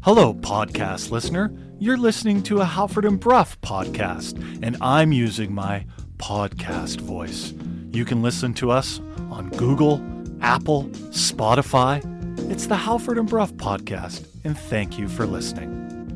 Hello, podcast listener. You're listening to a Halford and Brough podcast, and I'm using my podcast voice. You can listen to us on Google, Apple, Spotify. It's the Halford and Brough podcast, and thank you for listening.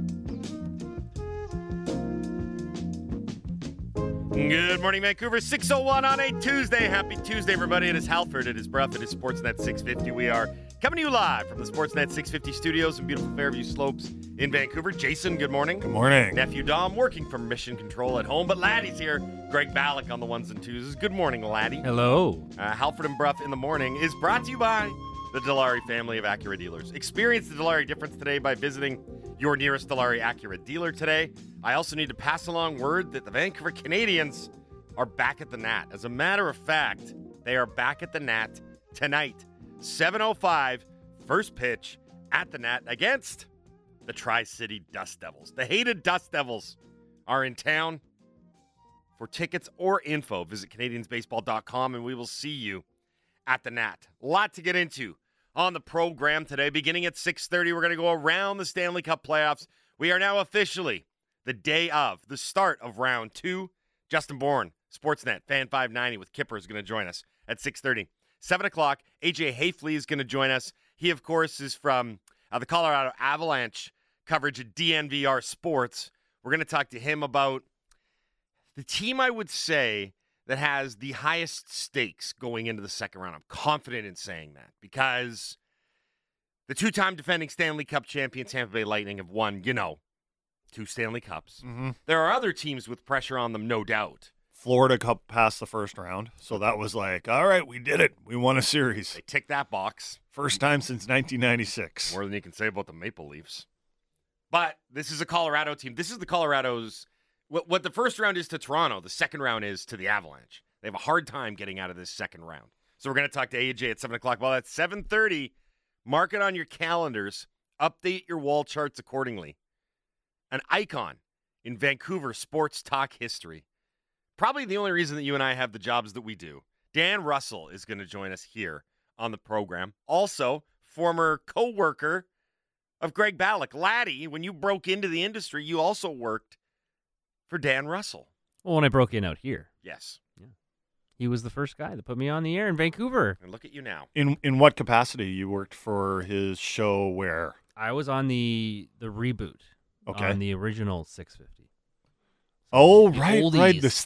Good morning, Vancouver. 6:01 on a Tuesday. Happy Tuesday, everybody. It is Halford. It is Brough. It is Sportsnet 650. We are coming to you live from the Sportsnet 650 studios in beautiful Fairview Slopes in Vancouver. Jason, good morning. Good morning. Nephew Dom working from Mission Control at home, but Laddie's here. Greg Ballack on the ones and twos. Good morning, Laddie. Hello. Halford and Brough in the morning is brought to you by the Dilawri family of Acura dealers. Experience the Dilawri difference today by visiting your nearest Dilawri Acura dealer today. I also need to pass along word that the Vancouver Canadians are back at the Nat. As a matter of fact, they are back at the Nat tonight. 7:05, first pitch at the Nat against the Tri-City Dust Devils. The hated Dust Devils are in town. For tickets or info, visit CanadiansBaseball.com, and we will see you at the Nat. A lot to get into on the program today. Beginning at 6:30, we're going to go around the Stanley Cup playoffs. We are now officially the day of the start of round two. Justin Bourne, Sportsnet, Fan 590 with Kipper is going to join us at 6:30. 7 o'clock, AJ Hafley is going to join us. He, of course, is from the Colorado Avalanche coverage at DNVR Sports. We're going to talk to him about the team, I would say, that has the highest stakes going into the second round. I'm confident in saying that because the two-time defending Stanley Cup champion Tampa Bay Lightning have won, 2 Stanley Cups. Mm-hmm. There are other teams with pressure on them, no doubt. Florida Cup passed the first round, so that was like, all right, we did it. We won a series. They tick that box. First time since 1996. More than you can say about the Maple Leafs. But this is a Colorado team. This is the Colorado's what the first round is to Toronto, the second round is to the Avalanche. They have a hard time getting out of this second round. So we're going to talk to AJ at 7 o'clock. Well, that's 7:30. Mark it on your calendars. Update your wall charts accordingly. An icon in Vancouver sports talk history. Probably the only reason that you and I have the jobs that we do. Dan Russell is going to join us here on the program. Also, former co-worker of Greg Ballack. Laddie, when you broke into the industry, you also worked for Dan Russell. Well, when I broke in out here. Yes. Yeah. He was the first guy that put me on the air in Vancouver. And look at you now. In what capacity? You worked for his show where? I was on the reboot. Okay. On the original 650. Oh, The right. oldies.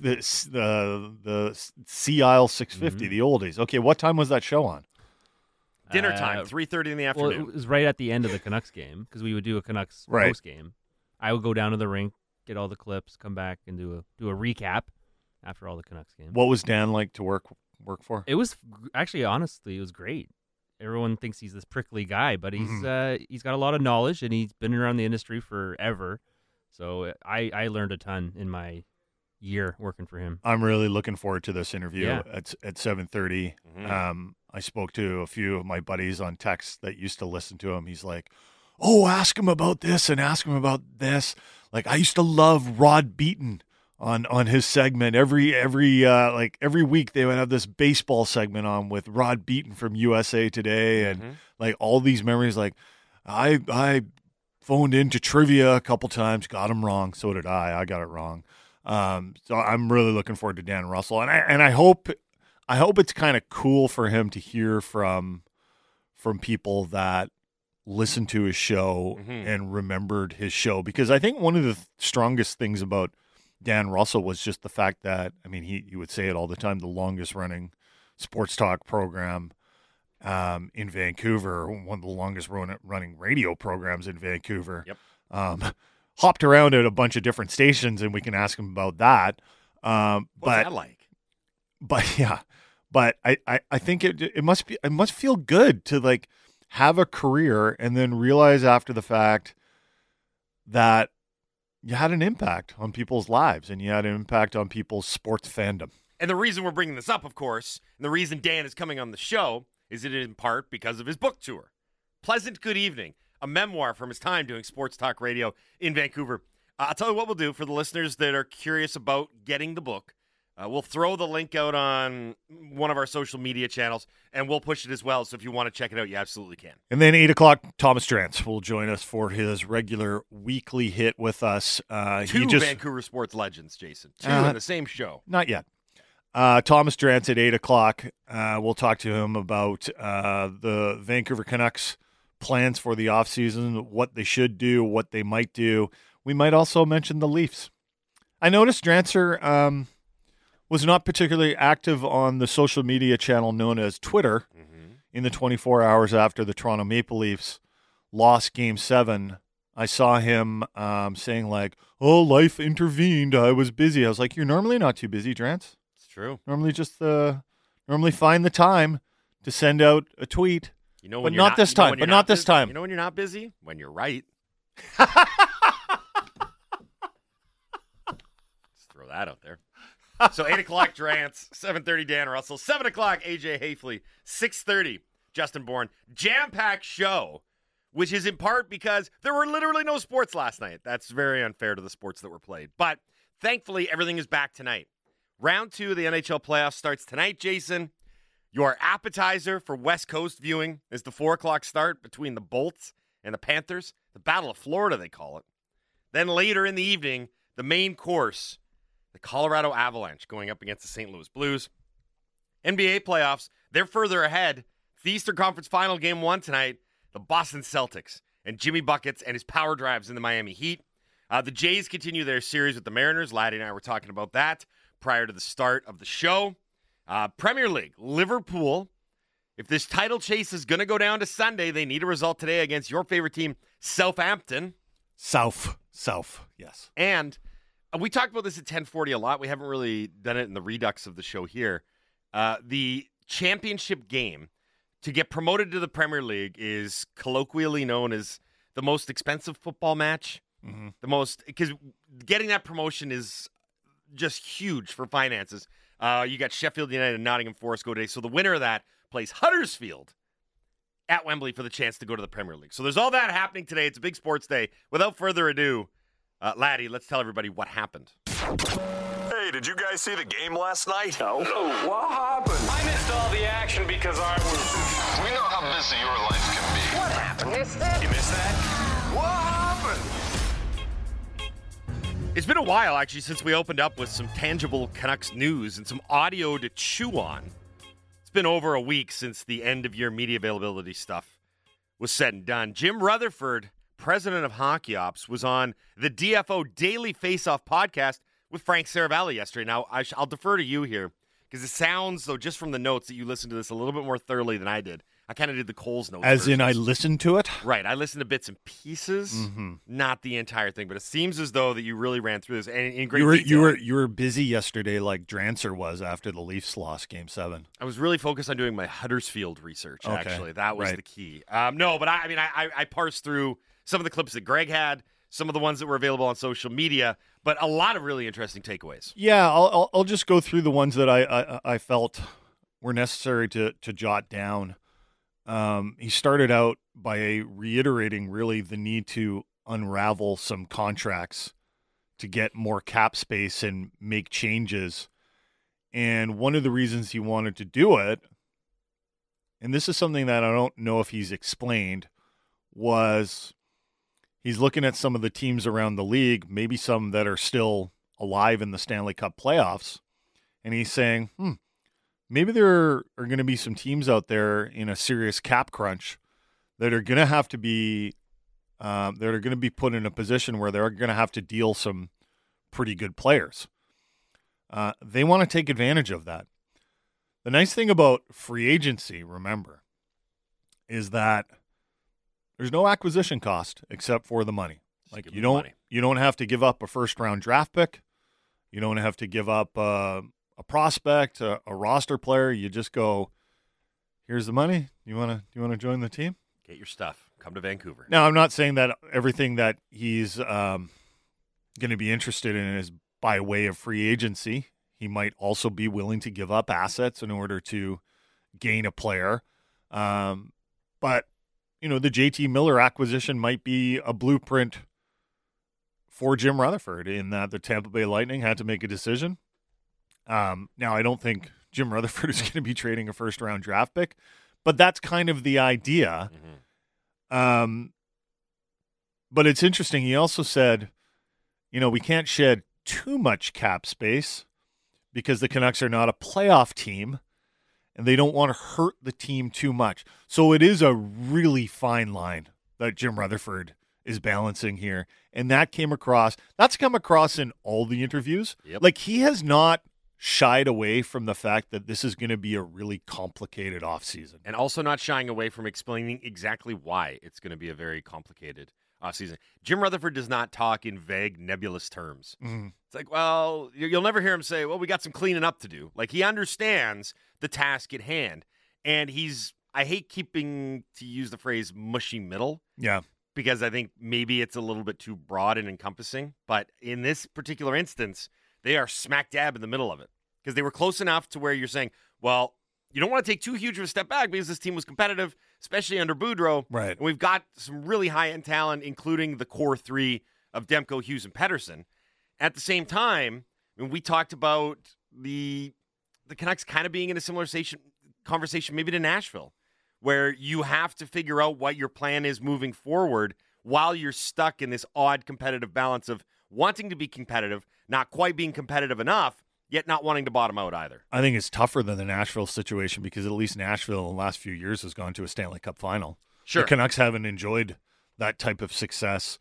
The Sea Isle 650, the oldies. Okay, what time was that show on? Dinner time, 3:30 in the Well, afternoon. it was right at the end of the Canucks game because we would do a Canucks Right. post game. I would go down to the rink, get all the clips, come back and do a recap after all the Canucks game. What was Dan like to work for? It was actually, honestly, it was great. Everyone thinks he's this prickly guy, but he's got a lot of knowledge and he's been around the industry forever. So I learned a ton in my year working for him. I'm really looking forward to this interview Yeah. at 7:30. Mm-hmm. I spoke to a few of my buddies on text that used to listen to him. He's like, "Oh, ask him about this and ask him about this." Like I used to love Rod Beaton on his segment. Every week they would have this baseball segment on with Rod Beaton from USA Today and like all these memories. Like I phoned into trivia a couple times, got him wrong. So did I. I got it wrong. So I'm really looking forward to Dan Russell, and I hope it's kind of cool for him to hear from people that listened to his show and remembered his show, because I think one of the strongest things about Dan Russell was just the fact that, I mean, he would say it all the time, the longest running sports talk program in Vancouver, one of the longest running radio programs in Vancouver. Yep. Hopped around at a bunch of different stations, and we can ask him about that. What's that like? But yeah, but I think it must feel good to like have a career and then realize after the fact that you had an impact on people's lives and you had an impact on people's sports fandom. And the reason we're bringing this up, of course, and the reason Dan is coming on the show is it in part because of his book tour. Pleasant Good Evening, a memoir from his time doing sports talk radio in Vancouver. I'll tell you what we'll do for the listeners that are curious about getting the book. We'll throw the link out on one of our social media channels, and we'll push it as well. So if you want to check it out, you absolutely can. And then 8 o'clock, Thomas Drance will join us for his regular weekly hit with us. Two Vancouver sports legends, Jason. Two in the same show. Not yet. Thomas Drance at 8 o'clock. We'll talk to him about the Vancouver Canucks plans for the offseason, what they should do, what they might do. We might also mention the Leafs. I noticed Drancer was not particularly active on the social media channel known as Twitter in the 24 hours after the Toronto Maple Leafs lost Game 7. I saw him saying like, "Oh, life intervened. I was busy." I was like, "You're normally not too busy, Drance. It's true. Normally normally find the time to send out a tweet. You know, but not this time. But not this time. You know when you're not busy? When you're right." Let's throw that out there. So 8 o'clock, Drance. 7:30, Dan Russell. 7 o'clock, AJ Hafley. 6:30, Justin Bourne. Jam-packed show, which is in part because there were literally no sports last night. That's very unfair to the sports that were played. But thankfully, everything is back tonight. Round 2 of the NHL playoffs starts tonight, Jason. Your appetizer for West Coast viewing is the 4 o'clock start between the Bolts and the Panthers. The Battle of Florida, they call it. Then later in the evening, the main course, the Colorado Avalanche going up against the St. Louis Blues. NBA playoffs, they're further ahead. The Eastern Conference Final Game 1 tonight, the Boston Celtics and Jimmy Buckets and his power drives in the Miami Heat. The Jays continue their series with the Mariners. Laddie and I were talking about that prior to the start of the show. Premier League, Liverpool. If this title chase is going to go down to Sunday, they need a result today against your favorite team, Southampton. South, yes. And we talked about this at 1040 a lot. We haven't really done it in the redux of the show here. The championship game to get promoted to the Premier League is colloquially known as the most expensive football match. Because getting that promotion is just huge for finances. You got Sheffield United and Nottingham Forest go today. So the winner of that plays Huddersfield at Wembley for the chance to go to the Premier League. So there's all that happening today. It's a big sports day. Without further ado, Laddie, let's tell everybody what happened. Hey, did you guys see the game last night? No. What happened? I missed all the action because I was... We know how busy your life can be. What happened? Missed it? You missed that? What happened? It's been a while, actually, since we opened up with some tangible Canucks news and some audio to chew on. It's been over a week since the end-of-year media availability stuff was said and done. Jim Rutherford, president of Hockey Ops, was on the DFO Daily Face-Off podcast with Frank Saravalli yesterday. Now, I'll defer to you here, because it sounds, though, just from the notes, that you listened to this a little bit more thoroughly than I did. I kind of did the Coles notes. As in, I listened to it? Right. I listened to bits and pieces, not the entire thing. But it seems as though that you really ran through this and in great detail. You were busy yesterday like Drancer was after the Leafs lost Game 7. I was really focused on doing my Huddersfield research, Okay. actually. That was Right. the key. No, but I parsed through some of the clips that Greg had, some of the ones that were available on social media, but a lot of really interesting takeaways. Yeah, I'll just go through the ones that I felt were necessary to jot down. He started out by reiterating really the need to unravel some contracts to get more cap space and make changes. And one of the reasons he wanted to do it, and this is something that I don't know if he's explained, was he's looking at some of the teams around the league, maybe some that are still alive in the Stanley Cup playoffs, and he's saying, maybe there are going to be some teams out there in a serious cap crunch that are going to have to be put in a position where they're going to have to deal some pretty good players. They want to take advantage of that. The nice thing about free agency, remember, is that there's no acquisition cost except for the money. Like you don't have to give up a first round draft pick. You don't have to give up a prospect, a roster player. You just go, here's the money. You want to join the team? Get your stuff. Come to Vancouver. Now, I'm not saying that everything that he's going to be interested in is by way of free agency. He might also be willing to give up assets in order to gain a player. But, the JT Miller acquisition might be a blueprint for Jim Rutherford in that the Tampa Bay Lightning had to make a decision. Now, I don't think Jim Rutherford is going to be trading a first-round draft pick, but that's kind of the idea. But it's interesting. He also said, we can't shed too much cap space because the Canucks are not a playoff team, and they don't want to hurt the team too much. So it is a really fine line that Jim Rutherford is balancing here. And that's come across in all the interviews. Yep. Like, he has not shied away from the fact that this is going to be a really complicated offseason. And also not shying away from explaining exactly why it's going to be a very complicated offseason. Jim Rutherford does not talk in vague, nebulous terms. It's like, well, you'll never hear him say, well, we got some cleaning up to do. Like, he understands the task at hand. And I hate to use the phrase mushy middle. Yeah. Because I think maybe it's a little bit too broad and encompassing. But in this particular instance, they are smack dab in the middle of it. Because they were close enough to where you're saying, well, you don't want to take too huge of a step back because this team was competitive, especially under Boudreau. Right. And we've got some really high-end talent, including the core three of Demko, Hughes, and Pettersson. At the same time, when we talked about the Canucks kind of being in a similar conversation maybe to Nashville, where you have to figure out what your plan is moving forward while you're stuck in this odd competitive balance of wanting to be competitive, not quite being competitive enough, yet not wanting to bottom out either. I think it's tougher than the Nashville situation because at least Nashville in the last few years has gone to a Stanley Cup final. Sure. The Canucks haven't enjoyed that type of success.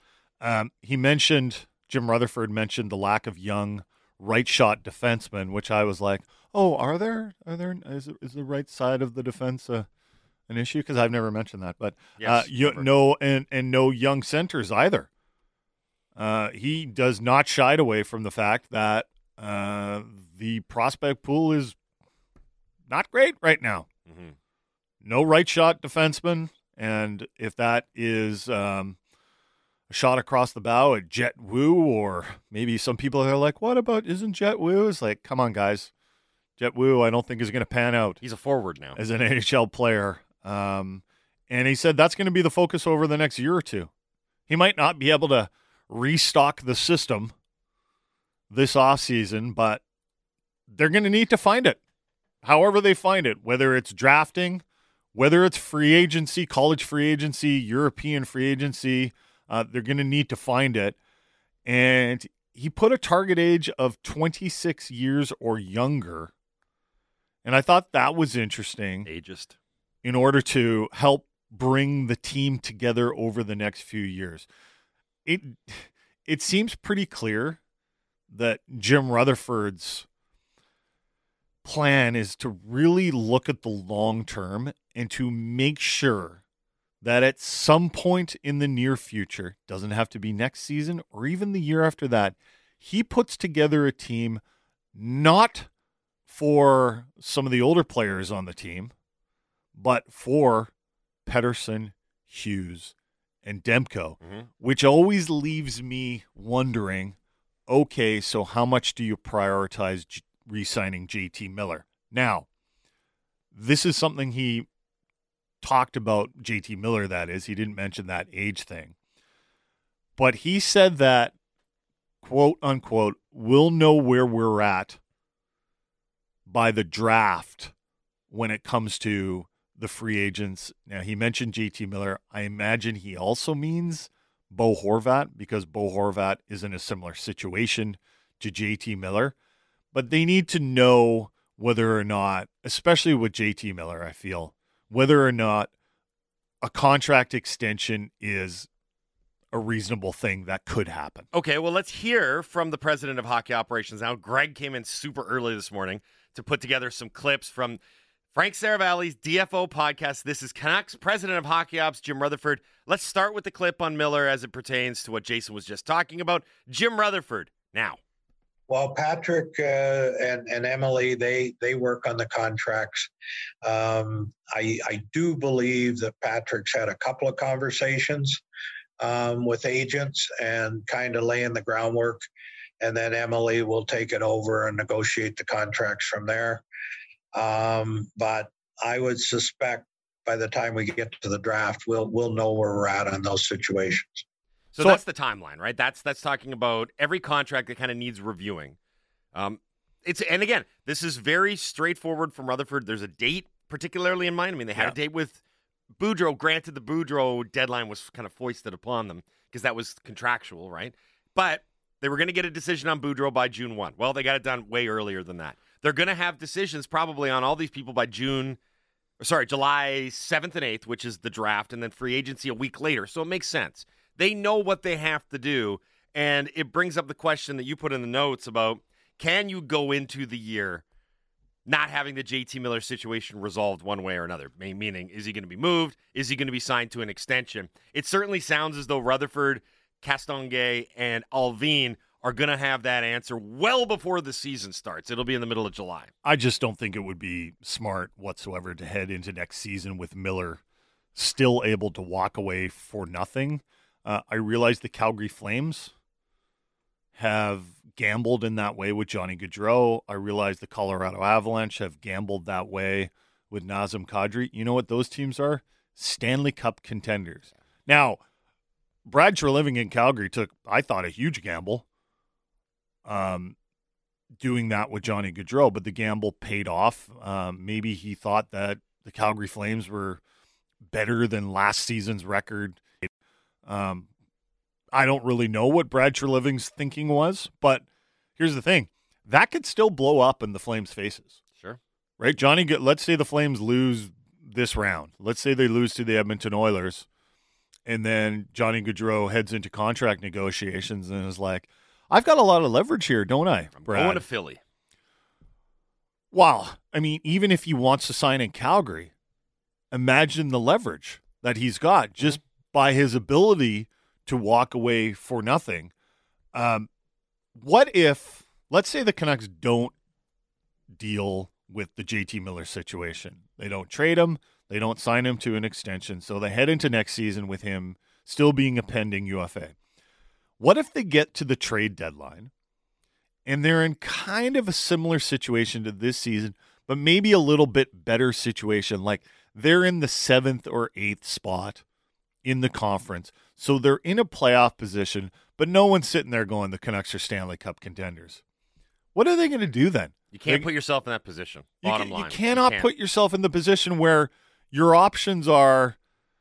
Jim Rutherford mentioned the lack of young right shot defensemen, which I was like, oh, is the right side of the defense an issue? Because I've never mentioned that. But yes, no young centers either. He does not shy away from the fact that the prospect pool is not great right now. No right shot defenseman, and if that is a shot across the bow at Jet Wu, or maybe some people are like, what about, isn't Jet Wu? It's like, come on, guys. Jet Wu, I don't think is going to pan out. He's a forward now. As an NHL player. And he said that's going to be the focus over the next year or two. He might not be able to restock the system this offseason, but they're going to need to find it. However they find it, whether it's drafting, whether it's free agency, college free agency, European free agency, they're going to need to find it. And he put a target age of 26 years or younger. And I thought that was interesting. Ageist. In order to help bring the team together over the next few years. It seems pretty clear that Jim Rutherford's plan is to really look at the long term and to make sure that at some point in the near future, doesn't have to be next season or even the year after that, he puts together a team not for some of the older players on the team, but for Pettersson, Hughes, and Demko, which always leaves me wondering, okay, so how much do you prioritize re-signing JT Miller? Now, this is something he talked about, JT Miller, that is. He didn't mention that age thing. But he said that, quote unquote, we'll know where we're at by the draft when it comes to the free agents. Now, he mentioned JT Miller. I imagine he also means Bo Horvat, because Bo Horvat is in a similar situation to JT Miller. But they need to know whether or not, especially with JT Miller, I feel, whether or not a contract extension is a reasonable thing that could happen. Okay, well, let's hear from the president of hockey operations now. Greg came in super early this morning to put together some clips from Frank Saravalli's DFO podcast. This is Canucks president of hockey ops, Jim Rutherford. Let's start with the clip on Miller as it pertains to what Jason was just talking about. Jim Rutherford, now. Well, Patrick and Emily, they work on the contracts. I do believe that Patrick's had a couple of conversations with agents and kind of laying the groundwork, and then Emily will take it over and negotiate the contracts from there. But I would suspect by the time we get to the draft, we'll know where we're at on those situations. So that's the timeline, right? That's talking about every contract that kind of needs reviewing. And again, this is very straightforward from Rutherford. There's a date particularly in mind. I mean, they had a date with Boudreau. Granted, the Boudreau deadline was kind of foisted upon them because that was contractual, right? But they were going to get a decision on Boudreau by June 1. Well, they got it done way earlier than that. They're going to have decisions probably on all these people by July 7th and 8th, which is the draft, and then free agency a week later. So it makes sense. They know what they have to do, and it brings up the question that you put in the notes about, can you go into the year not having the JT Miller situation resolved one way or another? Meaning, is he going to be moved? Is he going to be signed to an extension? It certainly sounds as though Rutherford, Castonguay, and Allvin are going to have that answer well before the season starts. It'll be in the middle of July. I just don't think it would be smart whatsoever to head into next season with Miller still able to walk away for nothing. I realize the Calgary Flames have gambled in that way with Johnny Gaudreau. I realize the Colorado Avalanche have gambled that way with Nazem Kadri. You know what those teams are? Stanley Cup contenders. Now, Brad Treliving in Calgary took, I thought, a huge gamble doing that with Johnny Gaudreau, but the gamble paid off. Maybe he thought that the Calgary Flames were better than last season's record. I don't really know what Brad Treliving's thinking was, but here's the thing. That could still blow up in the Flames' faces. Sure. Right? Let's say the Flames lose this round. Let's say they lose to the Edmonton Oilers, and then Johnny Gaudreau heads into contract negotiations and is like, I've got a lot of leverage here, don't I, Brad? I'm going to Philly. Wow. I mean, even if he wants to sign in Calgary, imagine the leverage that he's got just by his ability to walk away for nothing. What if, let's say the Canucks don't deal with the JT Miller situation. They don't trade him. They don't sign him to an extension. So they head into next season with him still being a pending UFA. What if they get to the trade deadline and they're in kind of a similar situation to this season, but maybe a little bit better situation? Like they're in the 7th or 8th spot in the conference. So they're in a playoff position, but no one's sitting there going, the Canucks are Stanley Cup contenders. What are they going to do then? You can't put yourself in that position. Bottom line. You cannot put yourself in the position where your options are,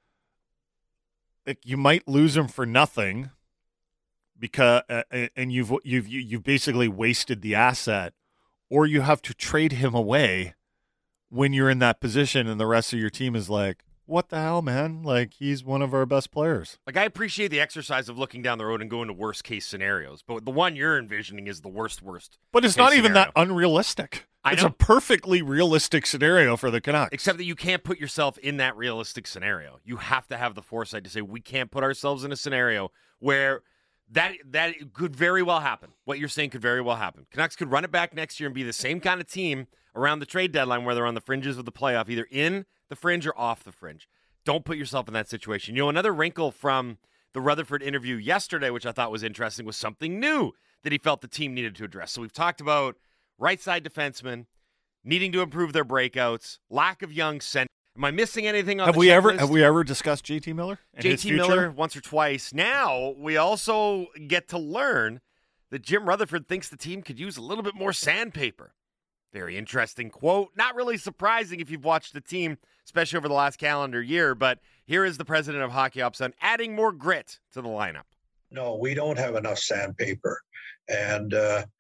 like, you might lose him for nothing because and you've basically wasted the asset, or you have to trade him away when you're in that position and the rest of your team is like, what the hell, man? Like, he's one of our best players. Like, I appreciate the exercise of looking down the road and going to worst case scenarios, but the one you're envisioning is the worst. But it's not even scenario. that unrealistic. It's know. a perfectly realistic scenario for the Canucks. Except that you can't put yourself in that realistic scenario. You have to have the foresight to say, we can't put ourselves in a scenario where that could very well happen. What you're saying could very well happen. Canucks could run it back next year and be the same kind of team around the trade deadline where they're on the fringes of the playoff, either in the fringe or off the fringe. Don't put yourself in that situation. You know, another wrinkle from the Rutherford interview yesterday, which I thought was interesting, was something new that he felt the team needed to address. So we've talked about right side defensemen needing to improve their breakouts, lack of young center. Am I missing anything on have the we checklist? Have we ever discussed JT Miller? And his JT future? Miller once or twice. Now we also get to learn that Jim Rutherford thinks the team could use a little bit more sandpaper. Very interesting quote. Not really surprising if you've watched the team, especially over the last calendar year, but here is the president of Hockey Ops on adding more grit to the lineup. No, we don't have enough sandpaper. And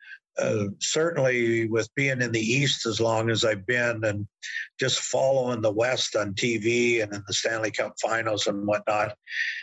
certainly with being in the East as long as I've been and just following the West on TV and in the Stanley Cup finals and whatnot,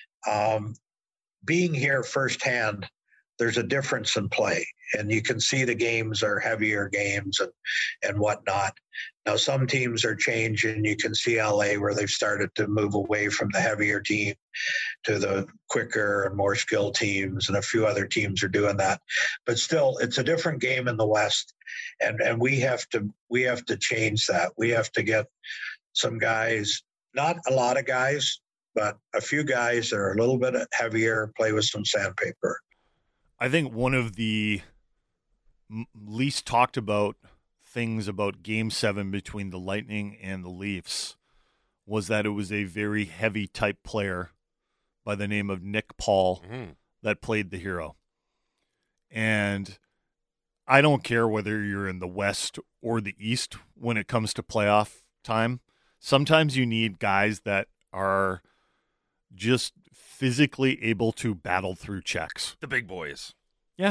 being here firsthand, there's a difference in play. And you can see the games are heavier games and whatnot. Now, some teams are changing. You can see LA where they've started to move away from the heavier team to the quicker and more skilled teams, and a few other teams are doing that. But still, it's a different game in the West, and we have to change that. We have to get some guys, not a lot of guys, but a few guys that are a little bit heavier, play with some sandpaper. I think one of the least talked about things about Game 7 between the Lightning and the Leafs was that it was a very heavy type player by the name of Nick Paul that played the hero. And I don't care whether you're in the West or the East when it comes to playoff time. Sometimes you need guys that are just physically able to battle through checks. The big boys. Yeah.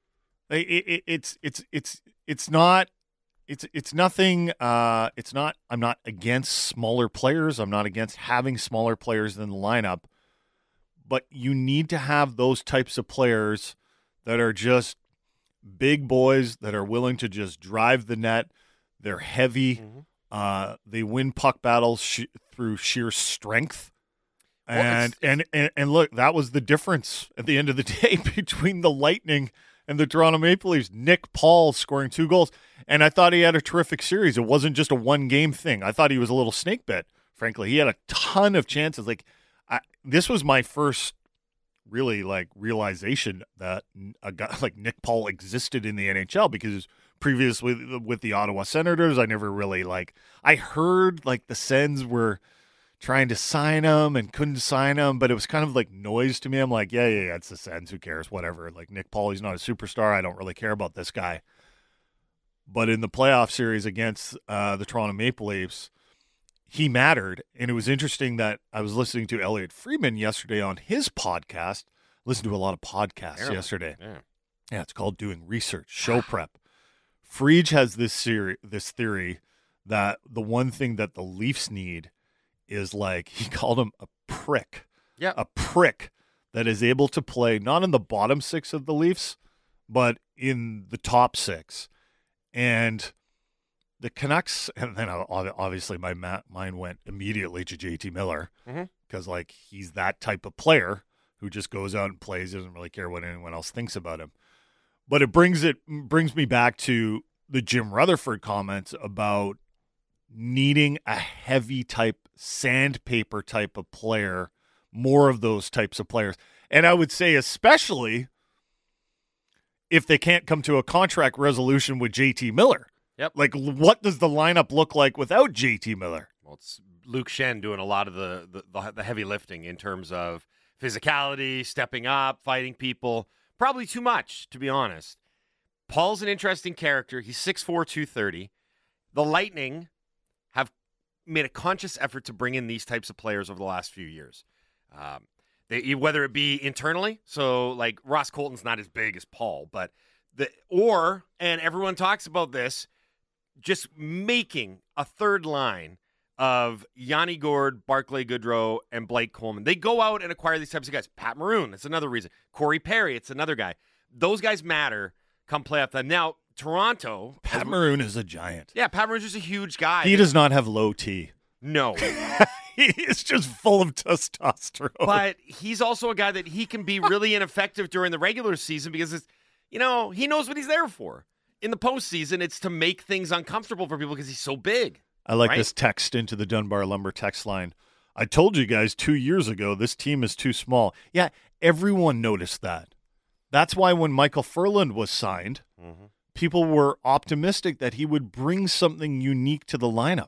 It's not nothing. It's not. I'm not against smaller players. I'm not against having smaller players in the lineup, but you need to have those types of players that are just big boys that are willing to just drive the net. They're heavy. They win puck battles through sheer strength. And look, that was the difference at the end of the day between the Lightning and the Toronto Maple Leafs. Nick Paul scoring 2 goals. And I thought he had a terrific series. It wasn't just a one-game thing. I thought he was a little snake bit, frankly. He had a ton of chances. This was my first really realization that a guy like Nick Paul existed in the NHL, because previously with the Ottawa Senators, I never really I heard the Sens were trying to sign him and couldn't sign him, but it was kind of noise to me. I'm like, yeah, it's the Sens. Who cares? Whatever. Nick Paul, he's not a superstar. I don't really care about this guy. But in the playoff series against the Toronto Maple Leafs, he mattered. And it was interesting that I was listening to Elliot Friedman yesterday on his podcast. Listened to a lot of podcasts yesterday. Yeah, it's called Doing Research, Show Prep. Friedge has this theory that the one thing that the Leafs need is he called him a prick. Yeah. A prick that is able to play not in the bottom 6 of the Leafs, but in the top 6. And the Canucks, and then obviously my mind went immediately to JT Miller, because he's that type of player who just goes out and plays, doesn't really care what anyone else thinks about him. But it brings me back to the Jim Rutherford comments about needing a heavy type, sandpaper type of player, more of those types of players. And I would say especially if they can't come to a contract resolution with JT Miller. Yep. What does the lineup look like without JT Miller? Well, it's Luke Shen doing a lot of the heavy lifting in terms of physicality, stepping up, fighting people. Probably too much, to be honest. Paul's an interesting character. He's 6'4", 230. The Lightning have made a conscious effort to bring in these types of players over the last few years. Whether it be internally, so Ross Colton's not as big as Paul, but and everyone talks about this, just making a third line of Yanni Gourde, Barclay Goodrow, and Blake Coleman. They go out and acquire these types of guys. Pat Maroon, that's another reason. Corey Perry, it's another guy. Those guys matter come playoff time. Now, Toronto. Pat Maroon is a giant. Yeah, Pat Maroon's just a huge guy. He does not have low T. No. He is just full of testosterone. But he's also a guy that he can be really ineffective during the regular season because, he knows what he's there for. In the postseason, it's to make things uncomfortable for people because he's so big. I like this text into the Dunbar Lumber text line. I told you guys 2 years ago this team is too small. Yeah, everyone noticed that. That's why when Michael Furland was signed, people were optimistic that he would bring something unique to the lineup.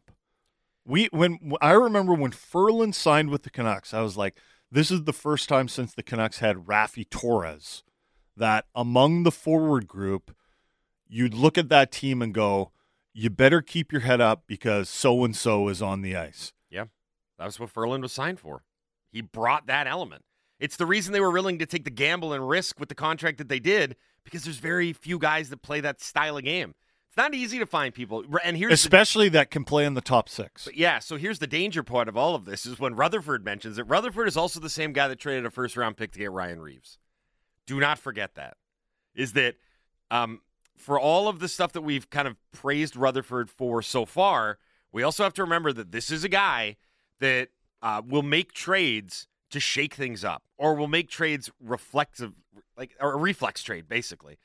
I remember when Furland signed with the Canucks, I was like, this is the first time since the Canucks had Raffi Torres that among the forward group, you'd look at that team and go, you better keep your head up because so-and-so is on the ice. Yeah, that's what Furland was signed for. He brought that element. It's the reason they were willing to take the gamble and risk with the contract that they did, because there's very few guys that play that style of game. It's not easy to find people. And especially that can play in the top 6. But yeah, so here's the danger part of all of this is when Rutherford mentions it. Rutherford is also the same guy that traded a first-round pick to get Ryan Reeves. Do not forget that. Is that for all of the stuff that we've kind of praised Rutherford for so far, we also have to remember that this is a guy that will make trades to shake things up, or will make trades reflexive, or a reflex trade, basically.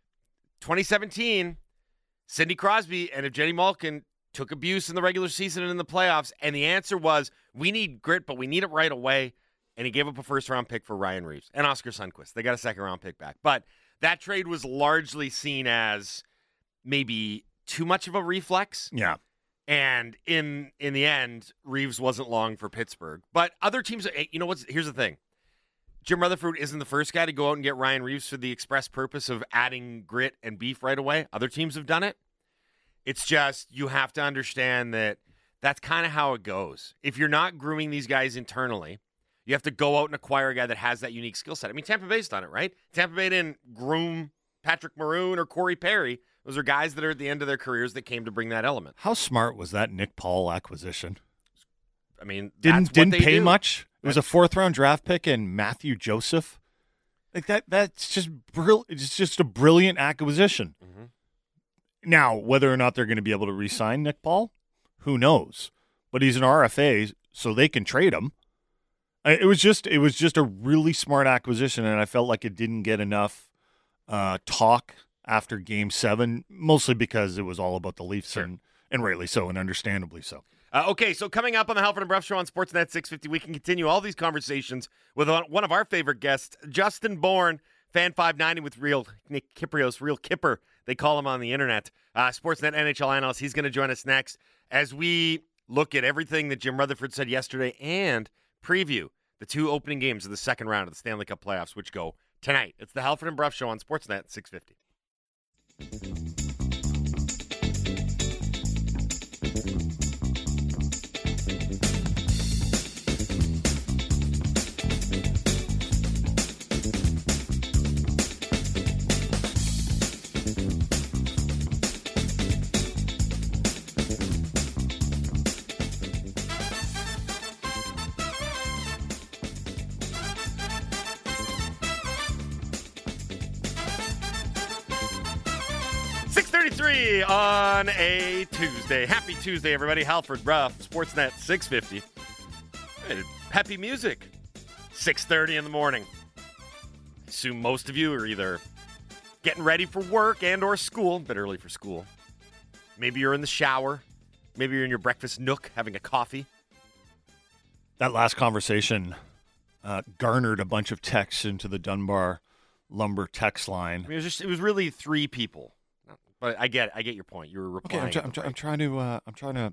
2017, Sidney Crosby and Evgeny Malkin took abuse in the regular season and in the playoffs, and the answer was, we need grit, but we need it right away, and he gave up a first-round pick for Ryan Reeves and Oscar Sundqvist. They got a second-round pick back. But that trade was largely seen as maybe too much of a reflex. Yeah. And in the end, Reeves wasn't long for Pittsburgh. But other teams, here's the thing. Jim Rutherford isn't the first guy to go out and get Ryan Reeves for the express purpose of adding grit and beef right away. Other teams have done it. It's just you have to understand that that's kind of how it goes. If you're not grooming these guys internally, you have to go out and acquire a guy that has that unique skill set. I mean, Tampa Bay's done it, right? Tampa Bay didn't groom Patrick Maroon or Corey Perry. Those are guys that are at the end of their careers that came to bring that element. How smart was that Nick Paul acquisition? I mean, didn't pay much. It was a 4th-round draft pick and Matthew Joseph. Like that's just it's just a brilliant acquisition. Mm-hmm. Now, whether or not they're going to be able to re-sign Nick Paul, who knows? But he's an RFA, so they can trade him. It was just a really smart acquisition, and I felt like it didn't get enough talk after Game 7, mostly because it was all about the Leafs, sure. and rightly so, and understandably so. Okay, so coming up on the Halford and Bruff Show on Sportsnet 650, we can continue all these conversations with one of our favorite guests, Justin Bourne, Fan 590 with Real Nick Kypreos, Real Kipper, they call him on the internet. Sportsnet NHL analyst. He's going to join us next as we look at everything that Jim Rutherford said yesterday and preview the 2 opening games of the second round of the Stanley Cup playoffs, which go tonight. It's the Halford and Bruff Show on Sportsnet 650. On a Tuesday. Happy Tuesday, everybody. Halford Bruff, Sportsnet 650. Peppy music. 6:30 in the morning. I assume most of you are either getting ready for work and or school. A bit early for school. Maybe you're in the shower. Maybe you're in your breakfast nook having a coffee. That last conversation garnered a bunch of texts into the Dunbar Lumber text line. I mean, it was really 3 people. But I get your point. You were replying. Okay, I'm trying to.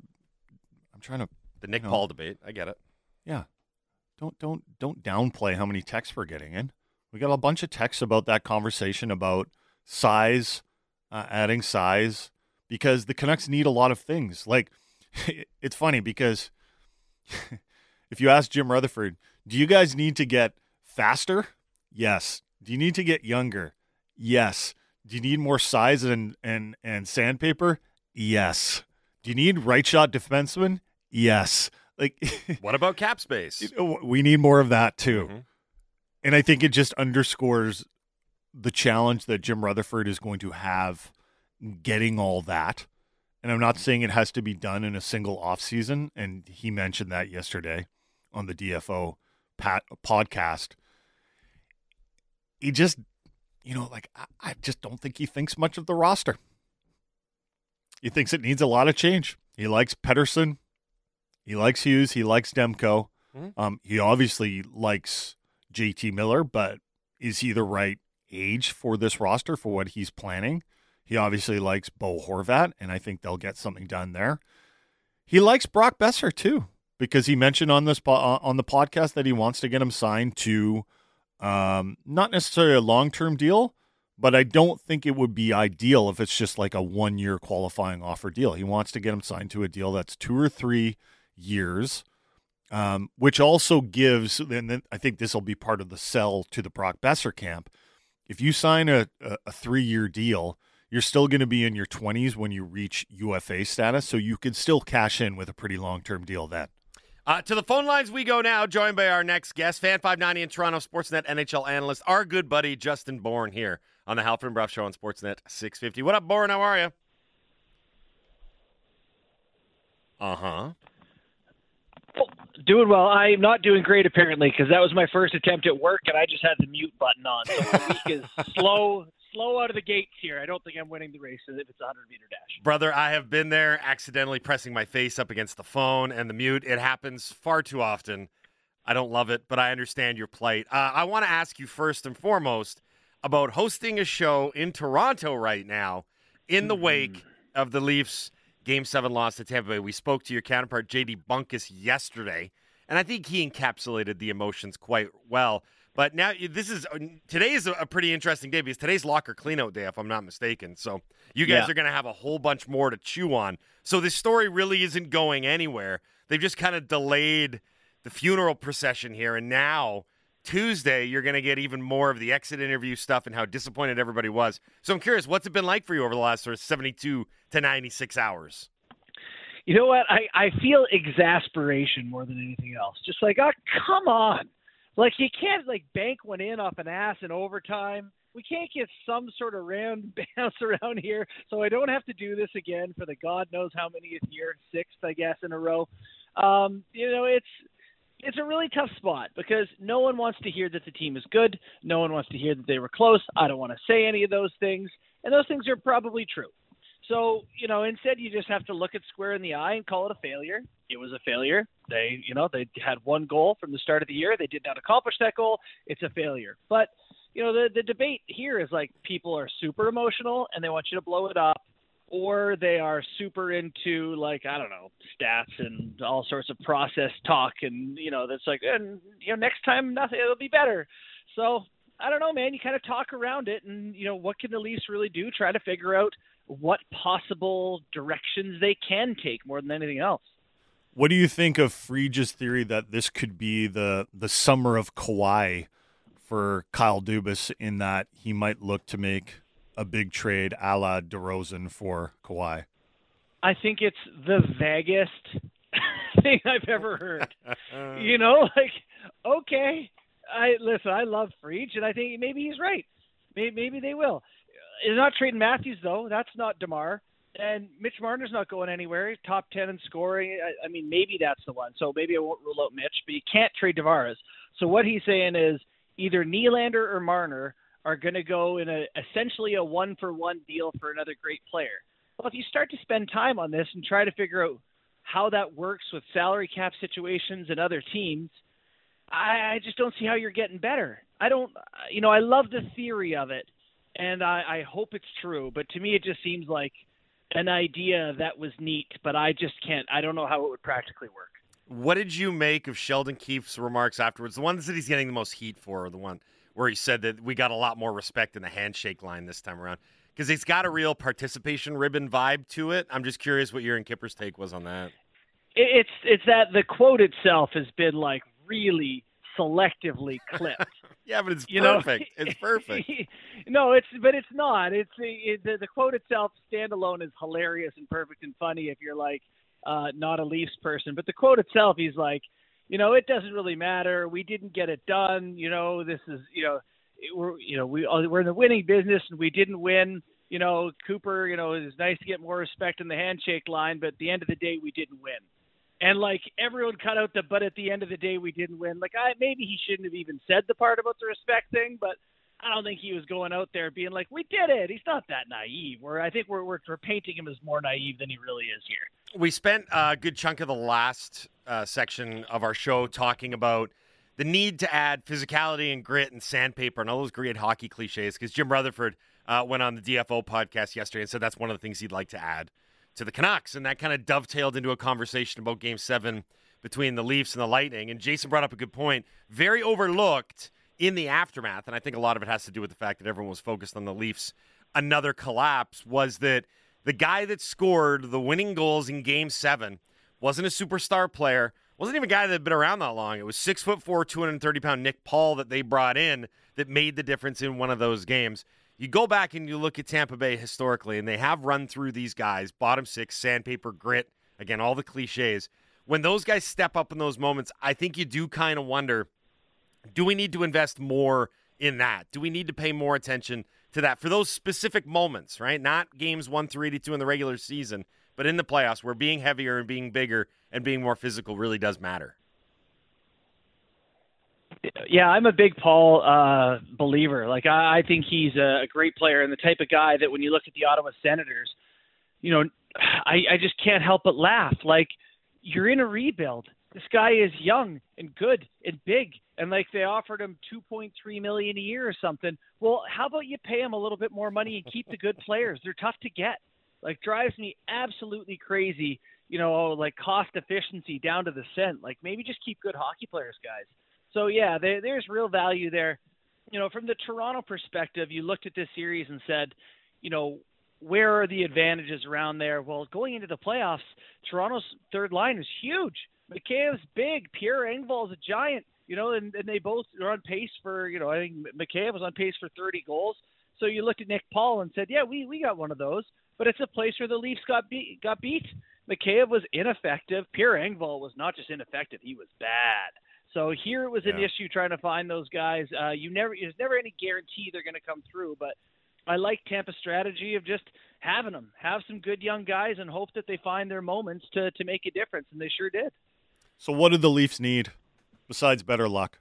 The Nick Paul debate. I get it. Yeah, don't downplay how many texts we're getting in. We got a bunch of texts about that conversation about size, adding size, because the Canucks need a lot of things. Like, it's funny because if you ask Jim Rutherford, do you guys need to get faster? Yes. Do you need to get younger? Yes. Do you need more size and sandpaper? Yes. Do you need right shot defensemen? Yes. Like, what about cap space? We need more of that too. Mm-hmm. And I think it just underscores the challenge that Jim Rutherford is going to have getting all that. And I'm not saying it has to be done in a single offseason. And he mentioned that yesterday on the DFO podcast. He just, I just don't think he thinks much of the roster. He thinks it needs a lot of change. He likes Pettersson. He likes Hughes. He likes Demko. Mm-hmm. He obviously likes JT Miller, but is he the right age for this roster for what he's planning? He obviously likes Bo Horvat, and I think they'll get something done there. He likes Brock Besser, too, because he mentioned on the podcast that he wants to get him signed to not necessarily a long-term deal, but I don't think it would be ideal if it's just like a 1-year qualifying offer deal. He wants to get him signed to a deal that's 2 or 3 years, which also gives, and then I think this will be part of the sell to the Brock Besser camp. If you sign a 3-year deal, you're still going to be in your 20s when you reach UFA status, so you could still cash in with a pretty long-term deal then. To the phone lines we go now, joined by our next guest, Fan 590 in Toronto, Sportsnet NHL analyst, our good buddy Justin Bourne here on the Halford and Bruff Show on Sportsnet 650. What up, Bourne? How are you? Uh-huh. Well, doing well. I'm not doing great, apparently, because that was my first attempt at work, and I just had the mute button on. So my week is slow out of the gates here. I don't think I'm winning the race if it's a 100-meter dash. Brother, I have been there accidentally pressing my face up against the phone and the mute. It happens far too often. I don't love it, but I understand your plight. I want to ask you first and foremost about hosting a show in Toronto right now in the wake of the Leafs' Game 7 loss to Tampa Bay. We spoke to your counterpart, J.D. Bunkus, yesterday, and I think he encapsulated the emotions quite well. But now today is a pretty interesting day because today's locker cleanout day, if I'm not mistaken. So you guys are going to have a whole bunch more to chew on. So this story really isn't going anywhere. They've just kind of delayed the funeral procession here, and now Tuesday you're going to get even more of the exit interview stuff and how disappointed everybody was. So I'm curious, what's it been like for you over the last sort of 72 to 96 hours? You know what? I feel exasperation more than anything else. Just like, oh, come on. Like, you can't, bank one in off an ass in overtime. We can't get some sort of round bounce around here, so I don't have to do this again for the God knows how many year, sixth, I guess, in a row. It's a really tough spot because no one wants to hear that the team is good. No one wants to hear that they were close. I don't want to say any of those things, and those things are probably true. So, instead you just have to look it square in the eye and call it a failure. It was a failure. They had one goal from the start of the year. They did not accomplish that goal. It's a failure. But, the debate here is people are super emotional and they want you to blow it up, or they are super into stats and all sorts of process talk. And, that's next time it'll be better. So I don't know, man, you kind of talk around it and, what can the Leafs really do? Try to figure out what possible directions they can take more than anything else. What do you think of Friedge's theory that this could be the summer of Kawhi for Kyle Dubas, in that he might look to make a big trade a la DeRozan for Kawhi? I think it's the vaguest thing I've ever heard. Okay. I love Friedge, and I think maybe he's right. Maybe they will. They're not trading Matthews, though. That's not DeMar. And Mitch Marner's not going anywhere. He's top 10 in scoring. I mean, maybe that's the one. So maybe I won't rule out Mitch, but you can't trade Tavares. So what he's saying is either Nylander or Marner are going to go in essentially a one-for-one deal for another great player. Well, if you start to spend time on this and try to figure out how that works with salary cap situations and other teams, I just don't see how you're getting better. I love the theory of it, and I hope it's true. But to me, it just seems like an idea that was neat, but I don't know how it would practically work. What did you make of Sheldon Keefe's remarks afterwards? The ones that he's getting the most heat for, or the one where he said that we got a lot more respect in the handshake line this time around? Because it's got a real participation ribbon vibe to it. I'm just curious what your and Kipper's take was on that. It's that the quote itself has been really selectively clipped. Yeah, but it's perfect. It's perfect. No, it's not. The quote itself standalone is hilarious and perfect and funny if you're not a Leafs person. But the quote itself, he's like, it doesn't really matter. We didn't get it done. This is we're in the winning business and we didn't win. Cooper, it's nice to get more respect in the handshake line, but at the end of the day, we didn't win. And everyone cut out but at the end of the day, we didn't win. Maybe he shouldn't have even said the part about the respect thing, but I don't think he was going out there being like, we did it. He's not that naive. I think we're painting him as more naive than he really is here. We spent a good chunk of the last section of our show talking about the need to add physicality and grit and sandpaper and all those great hockey cliches, because Jim Rutherford went on the DFO podcast yesterday and said that's one of the things he'd like to add to the Canucks, and that kind of dovetailed into a conversation about Game 7 between the Leafs and the Lightning. And Jason brought up a good point, very overlooked in the aftermath, and I think a lot of it has to do with the fact that everyone was focused on the Leafs' another collapse, was that the guy that scored the winning goals in Game 7 wasn't a superstar player, wasn't even a guy that had been around that long. It was 6'4", 230-pound Nick Paul that they brought in that made the difference in one of those games. You go back and you look at Tampa Bay historically, and they have run through these guys, bottom six, sandpaper, grit, again, all the cliches. When those guys step up in those moments, I think you do kind of wonder, do we need to invest more in that? Do we need to pay more attention to that for those specific moments, right? Not games 1 through 82 in the regular season, but in the playoffs where being heavier and being bigger and being more physical really does matter. Yeah, I'm a big Paul believer. I think he's a great player and the type of guy that when you look at the Ottawa Senators, I just can't help but laugh. You're in a rebuild. This guy is young and good and big, and they offered him $2.3 million a year or something. Well, how about you pay him a little bit more money and keep the good players? They're tough to get. Drives me absolutely crazy. Cost efficiency down to the cent. Maybe just keep good hockey players, guys. So, yeah, there's real value there. You know, from the Toronto perspective, you looked at this series and said, you know, where are the advantages around there? Well, going into the playoffs, Toronto's third line is huge. Mikheyev's big. Pierre Engvall's a giant, you know, and they both are on pace for, you know, I think Mikheyev was on pace for 30 goals. So you looked at Nick Paul and said, yeah, we got one of those. But it's a place where the Leafs got beat. Mikheyev was ineffective. Pierre Engvall was not just ineffective, he was bad. So here it was an issue trying to find those guys. There's never any guarantee they're going to come through, but I like Tampa's strategy of just having them, have some good young guys, and hope that they find their moments to make a difference, and they sure did. So what do the Leafs need besides better luck?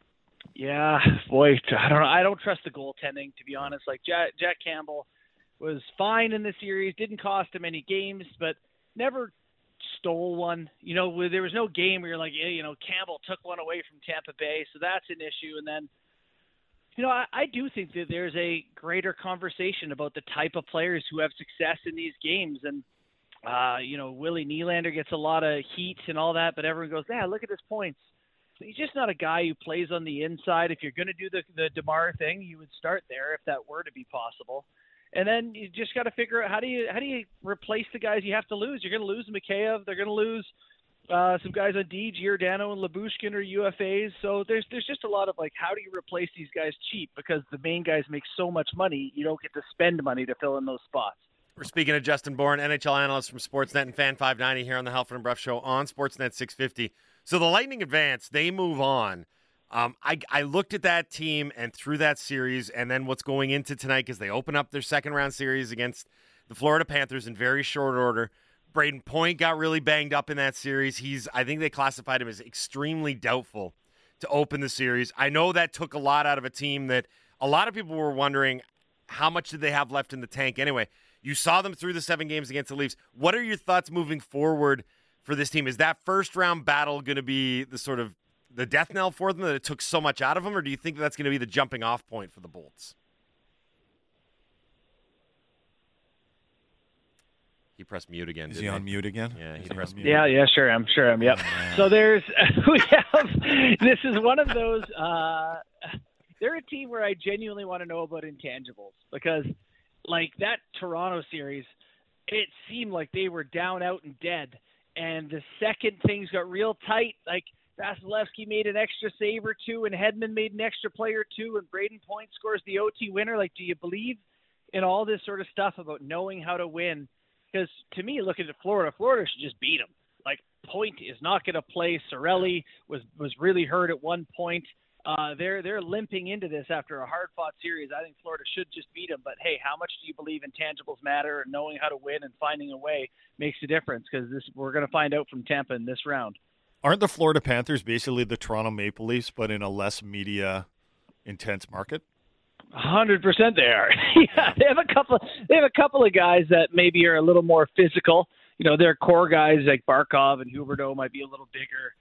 Yeah, boy, I don't know. I don't trust the goaltending, to be honest. Like Jack Campbell was fine in the series, didn't cost him any games, but never stole one. You know, there was no game where you're like, yeah, you know, Campbell took one away from Tampa Bay, so that's an issue. And then, you know, I do think that there's a greater conversation about the type of players who have success in these games. And, you know, Willie Nylander gets a lot of heat and all that, but everyone goes, yeah, look at his points. He's just not a guy who plays on the inside. If you're going to do the DeMar thing, you would start there if that were to be possible. And then you just got to figure out how do you replace the guys you have to lose. You're going to lose Mikheyev. They're going to lose some guys on D, Giordano and Lyubushkin are UFAs. So there's just a lot of like, how do you replace these guys cheap? Because the main guys make so much money, you don't get to spend money to fill in those spots. We're speaking to Justin Bourne, NHL analyst from Sportsnet and Fan 590 here on the Halford and Bruff Show on Sportsnet 650. So the Lightning advance, they move on. I looked at that team and through that series and then what's going into tonight because they open up their second-round series against the Florida Panthers in very short order. Braden Point got really banged up in that series. I think they classified him as extremely doubtful to open the series. I know that took a lot out of a team that a lot of people were wondering how much did they have left in the tank. Anyway, you saw them through the 7 games against the Leafs. What are your thoughts moving forward for this team? Is that first-round battle going to be the sort of the death knell for them that it took so much out of them, or do you think that's going to be the jumping off point for the Bolts? He pressed mute again. Is he on mute again? Yeah, he pressed mute. Yeah, sure. I'm sure. Yep. So there's this is one of those. They're a team where I genuinely want to know about intangibles because, like that Toronto series, it seemed like they were down, out, and dead. And the second things got real tight, like Vasilevsky made an extra save or two, and Hedman made an extra play or two, and Braden Point scores the OT winner. Like, do you believe in all this sort of stuff about knowing how to win? Because to me, looking at Florida should just beat them. Like, Point is not going to play. Cirelli was really hurt at one point. They're limping into this after a hard-fought series. I think Florida should just beat them. But, hey, how much do you believe intangibles matter, and knowing how to win and finding a way makes a difference? Because we're going to find out from Tampa in this round. Aren't the Florida Panthers basically the Toronto Maple Leafs, but in a less media-intense market? 100% they are. Yeah, they have a couple of guys that maybe are a little more physical. You know, their core guys like Barkov and Huberdeau might be a little bigger.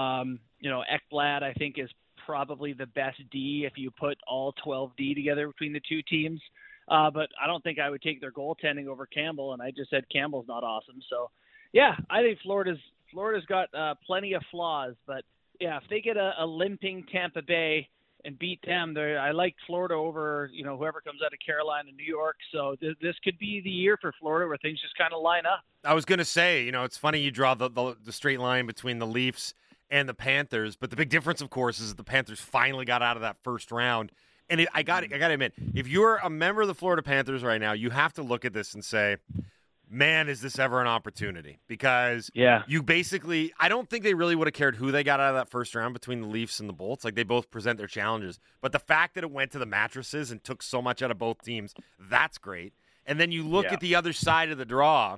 You know, Ekblad, I think, is probably the best D if you put all 12 D together between the two teams. But I don't think I would take their goaltending over Campbell, and I just said Campbell's not awesome. So, yeah, I think Florida's got plenty of flaws, but yeah, if they get a limping Tampa Bay and beat them, I like Florida over, you know, whoever comes out of Carolina, New York. So this could be the year for Florida where things just kind of line up. I was going to say, you know, it's funny you draw the straight line between the Leafs and the Panthers, but the big difference, of course, is that the Panthers finally got out of that first round. And I got to admit, if you're a member of the Florida Panthers right now, you have to look at this and say, man, is this ever an opportunity? Because you basically, I don't think they really would have cared who they got out of that first round between the Leafs and the Bolts. Like, they both present their challenges. But the fact that it went to the mattresses and took so much out of both teams, that's great. And then you look at the other side of the draw.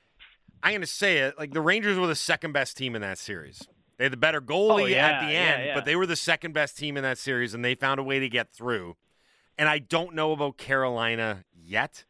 I'm going to say it, like the Rangers were the second best team in that series. They had the better goalie at the end, but they were the second best team in that series, and they found a way to get through. And I don't know about Carolina yet.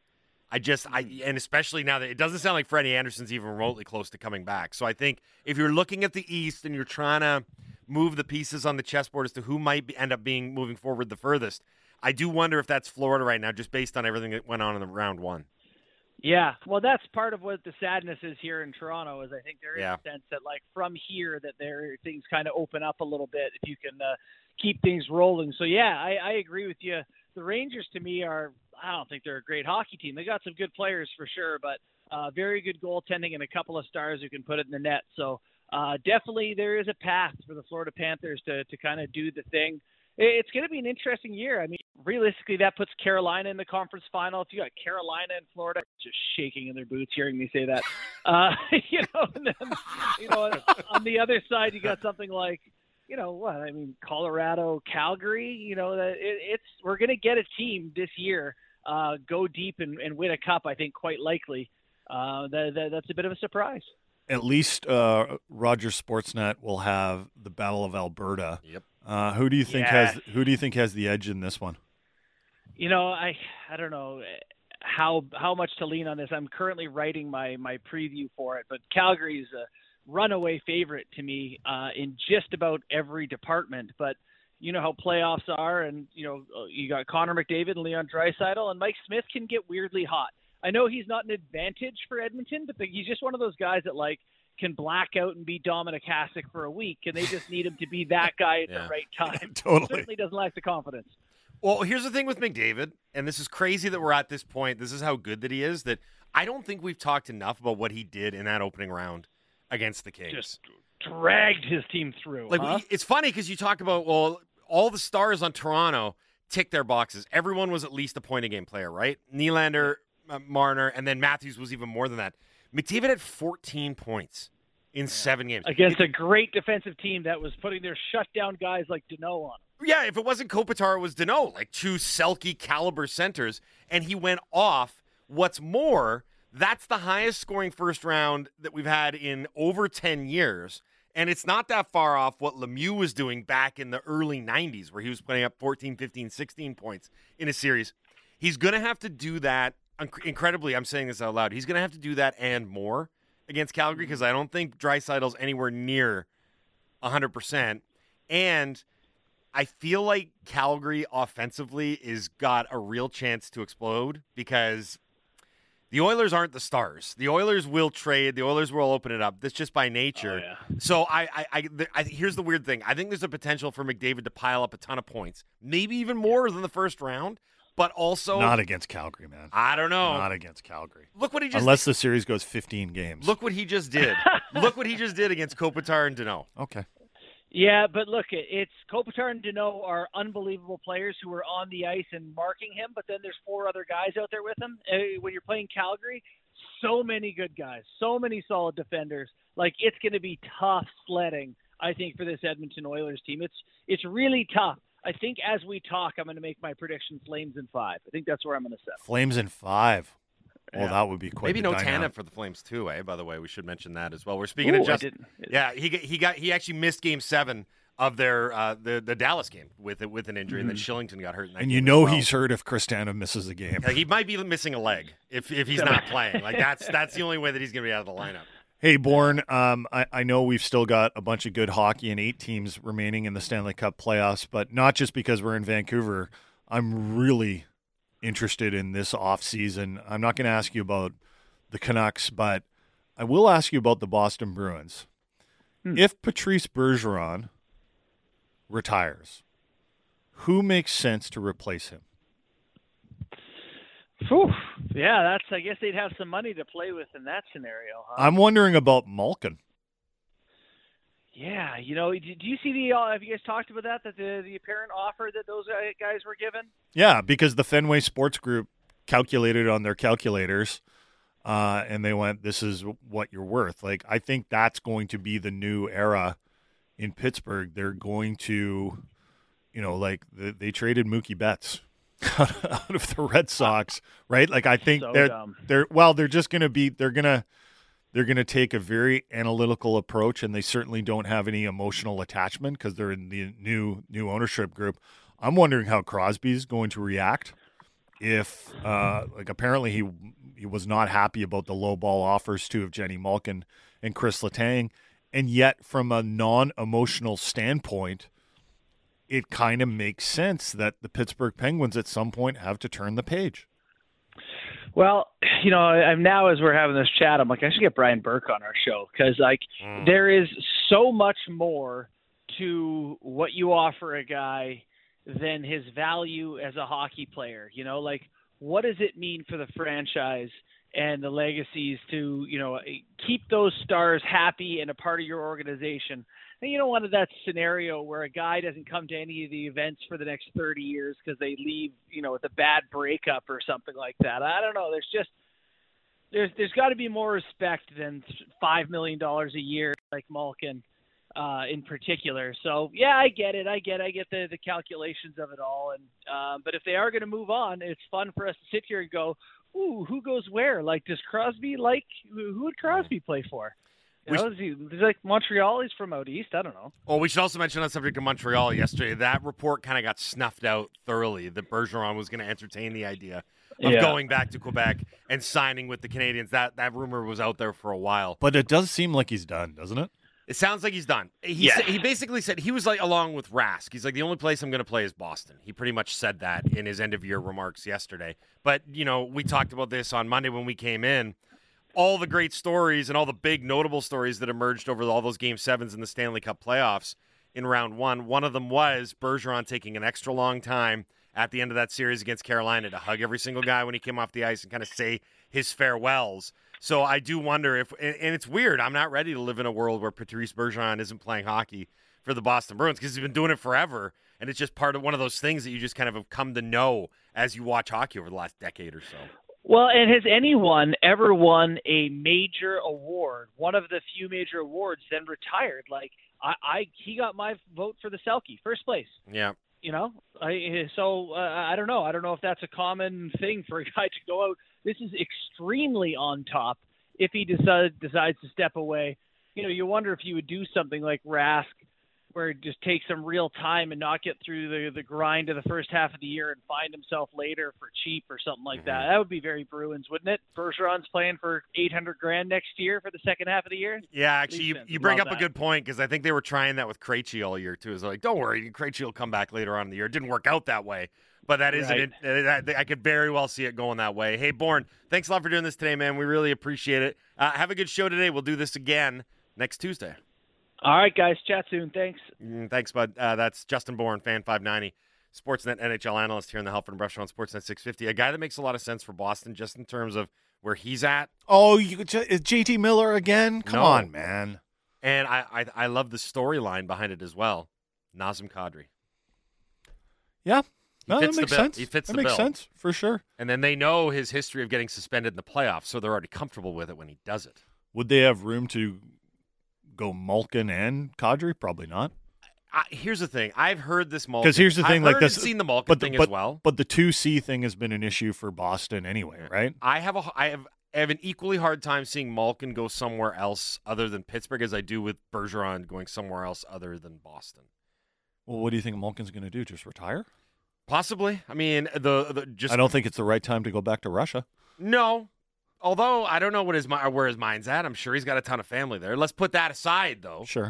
And especially now that it doesn't sound like Freddie Anderson's even remotely close to coming back. So I think if you're looking at the East and you're trying to move the pieces on the chessboard as to who might end up being moving forward the furthest, I do wonder if that's Florida right now, just based on everything that went on in the round one. Yeah, well, that's part of what the sadness is here in Toronto. Is I think there is a sense that, like, from here, that things kind of open up a little bit if you can keep things rolling. So yeah, I agree with you. The Rangers, to me, I don't think they're a great hockey team. They got some good players for sure, but very good goaltending and a couple of stars who can put it in the net. So definitely there is a path for the Florida Panthers to kind of do the thing. It's going to be an interesting year. I mean, realistically, that puts Carolina in the conference final. If you got Carolina and Florida just shaking in their boots hearing me say that, and then, on the other side, you got something like, Colorado, Calgary, we're going to get a team this year, go deep and win a cup, I think, quite likely. That's a bit of a surprise. At least Rogers Sportsnet will have the Battle of Alberta. Yep. Who do you think has the edge in this one? I don't know how much to lean on this. I'm currently writing my preview for it, but Calgary is a runaway favorite to me in just about every department. But you know how playoffs are, and you got Connor McDavid and Leon Draisaitl, and Mike Smith can get weirdly hot. I know he's not an advantage for Edmonton, but he's just one of those guys that can black out and be Dominic Hasek for a week, and they just need him to be that guy at the right time. Totally. Certainly doesn't lack the confidence. Well, here's the thing with McDavid, and this is crazy that we're at this point. This is how good that he is, that I don't think we've talked enough about what he did in that opening round against the Kings. Just dragged his team through. It's funny because you talk about, all the stars on Toronto tick their boxes. Everyone was at least a point-a-game player, right? Nylander, Marner, and then Matthews was even more than that. McDavid had 14 points in 7 games. Against a great defensive team that was putting their shutdown guys like Deneau on him. Yeah, if it wasn't Kopitar, it was Deneau, like two Selke caliber centers, and he went off. What's more, that's the highest scoring first round that we've had in over 10 years, and it's not that far off what Lemieux was doing back in the early 90s, where he was putting up 14, 15, 16 points in a series. He's going to have to do that. Incredibly, I'm saying this out loud, he's going to have to do that and more against Calgary, because I don't think Draisaitl's anywhere near 100%. And I feel like Calgary offensively is got a real chance to explode, because the Oilers aren't the Stars. The Oilers will trade. The Oilers will open it up. That's just by nature. Oh, yeah. So I here's the weird thing. I think there's a potential for McDavid to pile up a ton of points, maybe even more than the first round. But also not against Calgary, man. I don't know. Not against Calgary. Look what he just Unless the series goes 15 games. Look what he just did. Look what he just did against Kopitar and Deneau. Okay. Yeah, but look, it's Kopitar and Deneau are unbelievable players who are on the ice and marking him, but then there's 4 other guys out there with him. When you're playing Calgary, so many good guys, so many solid defenders. It's going to be tough sledding, I think, for this Edmonton Oilers team. It's really tough. I think as we talk, I'm going to make my prediction Flames in 5. I think that's where I'm going to set. Flames in 5. Well, that would be quite. Maybe no Tanev for the Flames too, eh? By the way, we should mention that as well. We're speaking of Justin. Yeah, he actually missed Game 7 of their the Dallas game with an injury, and then Shillington got hurt. In that and game he's hurt if Chris Tanev misses a game. He might be missing a leg if he's not playing. That's the only way that he's going to be out of the lineup. Hey, Bourne, I know we've still got a bunch of good hockey and 8 teams remaining in the Stanley Cup playoffs, but not just because we're in Vancouver. I'm really interested in this offseason. I'm not going to ask you about the Canucks, but I will ask you about the Boston Bruins. If Patrice Bergeron retires, who makes sense to replace him? Whew. Yeah, I guess they'd have some money to play with in that scenario. Huh? I'm wondering about Malkin. Yeah, do you see have you guys talked about that the apparent offer that those guys were given? Yeah, because the Fenway Sports Group calculated on their calculators, and they went, this is what you're worth. I think that's going to be the new era in Pittsburgh. They're going to, they traded Mookie Betts out of the Red Sox, right? I think they're just going to be, they're going to take a very analytical approach, and they certainly don't have any emotional attachment because they're in the new ownership group. I'm wondering how Crosby's going to react if, apparently he was not happy about the low ball offers too of Jenny Malkin and Chris Letang, and yet from a non-emotional standpoint, it kind of makes sense that the Pittsburgh Penguins at some point have to turn the page. Well, I'm now as we're having this chat, I'm like, I should get Brian Burke on our show because there is so much more to what you offer a guy than his value as a hockey player. What does it mean for the franchise and the legacies to, keep those stars happy and a part of your organization? And you don't want that scenario where a guy doesn't come to any of the events for the next 30 years because they leave, with a bad breakup or something like that. I don't know. There's got to be more respect than $5 million a year like Malkin in particular. So, yeah, I get it. I get the calculations of it all. And but if they are going to move on, it's fun for us to sit here and go, ooh, who goes where? Does Crosby who would Crosby play for? He's like Montreal. He's from out east. I don't know. Well, we should also mention on the subject of Montreal yesterday, that report kind of got snuffed out thoroughly that Bergeron was going to entertain the idea of going back to Quebec and signing with the Canadiens. That rumor was out there for a while. But it does seem like he's done, doesn't it? It sounds like he's done. He basically said he was along with Rask. He's like, the only place I'm going to play is Boston. He pretty much said that in his end-of-year remarks yesterday. But, we talked about this on Monday when we came in. All the great stories and all the big notable stories that emerged over all those Game 7s in the Stanley Cup playoffs in round one. One of them was Bergeron taking an extra long time at the end of that series against Carolina to hug every single guy when he came off the ice and kind of say his farewells. So I do wonder if, and it's weird, I'm not ready to live in a world where Patrice Bergeron isn't playing hockey for the Boston Bruins because he's been doing it forever. And it's just part of one of those things that you just kind of have come to know as you watch hockey over the last decade or so. Well, and has anyone ever won a major award, one of the few major awards, then retired? He got my vote for the Selke, first place. Yeah. I don't know. I don't know if that's a common thing for a guy to go out. This is extremely on top. If he decides to step away, you wonder if you would do something like Rask, where it just takes some real time and not get through the grind of the first half of the year and find himself later for cheap or something like that. That would be very Bruins, wouldn't it? Bergeron's playing for $800,000 next year for the second half of the year. Yeah, actually, you bring up a good point because I think they were trying that with Krejci all year too. It's like, don't worry, Krejci will come back later on in the year. It didn't work out that way, but that is I could very well see it going that way. Hey, Bourne, thanks a lot for doing this today, man. We really appreciate it. Have a good show today. We'll do this again next Tuesday. All right, guys. Chat soon. Thanks. Thanks, bud. That's Justin Bourne, Fan 590, Sportsnet NHL analyst here in the Halford and Brush on Sportsnet 650. A guy that makes a lot of sense for Boston just in terms of where he's at. Oh, is JT Miller again? Come on, man. And I love the storyline behind it as well. Nazem Kadri. Yeah. No, that makes sense. He fits the bill. That makes sense, for sure. And then they know his history of getting suspended in the playoffs, so they're already comfortable with it when he does it. Would they have room to go Malkin and Kadri? Probably not. Here's the thing. I've heard this Malkin. Because here's the thing, I've seen the Malkin thing as well. But the 2C thing has been an issue for Boston anyway, right? I have an equally hard time seeing Malkin go somewhere else other than Pittsburgh as I do with Bergeron going somewhere else other than Boston. Well, what do you think Malkin's going to do? Just retire? Possibly. I mean, I don't think it's the right time to go back to Russia. No. Although I don't know where his mind's at. I'm sure he's got a ton of family there. Let's put that aside, though. Sure.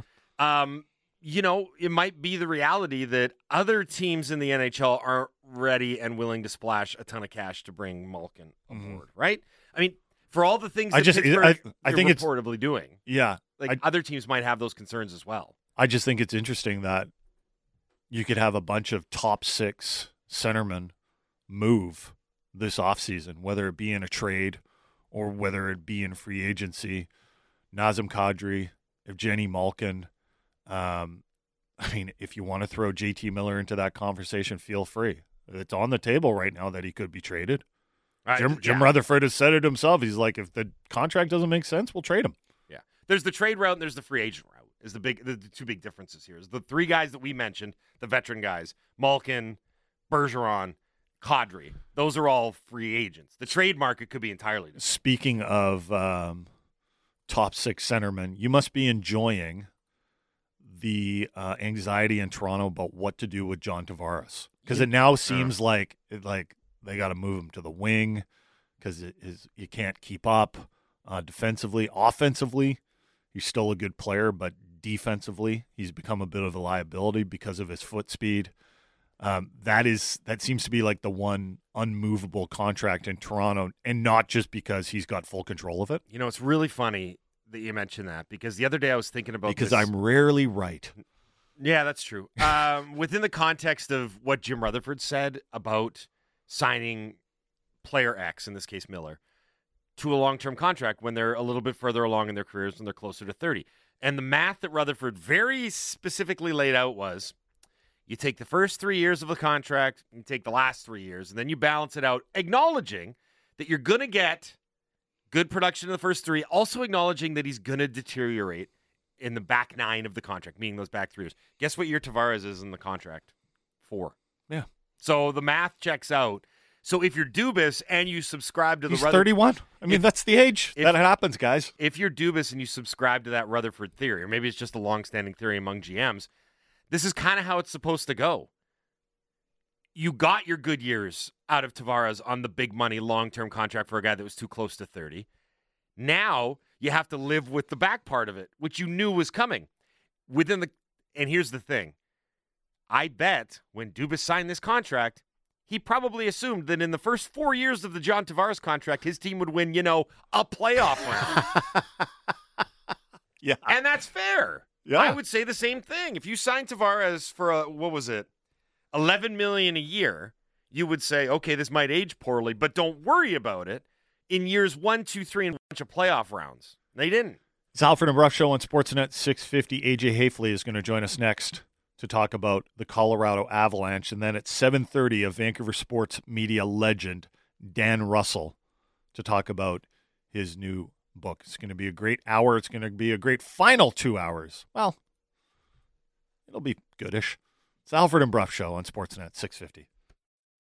It might be the reality that other teams in the NHL aren't ready and willing to splash a ton of cash to bring Malkin aboard, right? I mean, for all the things that Pittsburgh I think it's reportedly doing. Yeah. Other teams might have those concerns as well. I just think it's interesting that you could have a bunch of top 6 centermen move this offseason, whether it be in a trade or whether it be in free agency. Nazem Kadri, Evgeny Malkin. If you want to throw JT Miller into that conversation, feel free. It's on the table right now that he could be traded. Jim Rutherford has said it himself. He's like, if the contract doesn't make sense, we'll trade him. Yeah. There's the trade route and there's the free agent route. Is the two big differences here. Is the 3 guys that we mentioned, the veteran guys, Malkin, Bergeron, Kadri. Those are all free agents. The trade market could be entirely different. Speaking of top 6 centermen, you must be enjoying the anxiety in Toronto about what to do with John Tavares, because it now seems like they got to move him to the wing because you can't keep up defensively. Offensively, he's still a good player, but defensively, he's become a bit of a liability because of his foot speed. that seems to be like the one unmovable contract in Toronto, and not just because he's got full control of it. You know, it's really funny that you mentioned that, because the other day I was thinking about Because this. I'm rarely right. Yeah, that's true. Within the context of what Jim Rutherford said about signing player X, in this case Miller, to a long-term contract when they're a little bit further along in their careers and they're closer to 30. And the math that Rutherford very specifically laid out was, you take the first 3 years of the contract, you take the last 3 years, and then you balance it out, acknowledging that you're going to get good production in the first 3, also acknowledging that he's going to deteriorate in the back 9 of the contract, meaning those back 3 years. Guess what year Tavares is in the contract? 4. Yeah. So the math checks out. So if you're Dubas and you subscribe to the He's 31. I mean, that's the age that happens, guys. If you're Dubas and you subscribe to that Rutherford theory, or maybe it's just a long-standing theory among GMs, this is kind of how it's supposed to go. You got your good years out of Tavares on the big money long-term contract for a guy that was too close to 30. Now you have to live with the back part of it, which you knew was coming. And here's the thing. I bet when Dubas signed this contract, he probably assumed that in the first 4 years of the John Tavares contract, his team would win, a playoff round. Yeah. And that's fair. Yeah. I would say the same thing. If you signed Tavares for $11 million a year, you would say, okay, this might age poorly, but don't worry about it. In years 1, 2, 3, and a bunch of playoff rounds. They didn't. It's Alfred and Bruff Show on Sportsnet 650. AJ Hafley is going to join us next to talk about the Colorado Avalanche. And then at 7:30, a Vancouver sports media legend, Dan Russell, to talk about his new book. It's going to be a great hour. It's going to be a great final 2 hours. Well, it'll be goodish. It's Alfred and Bruff Show on Sportsnet 650.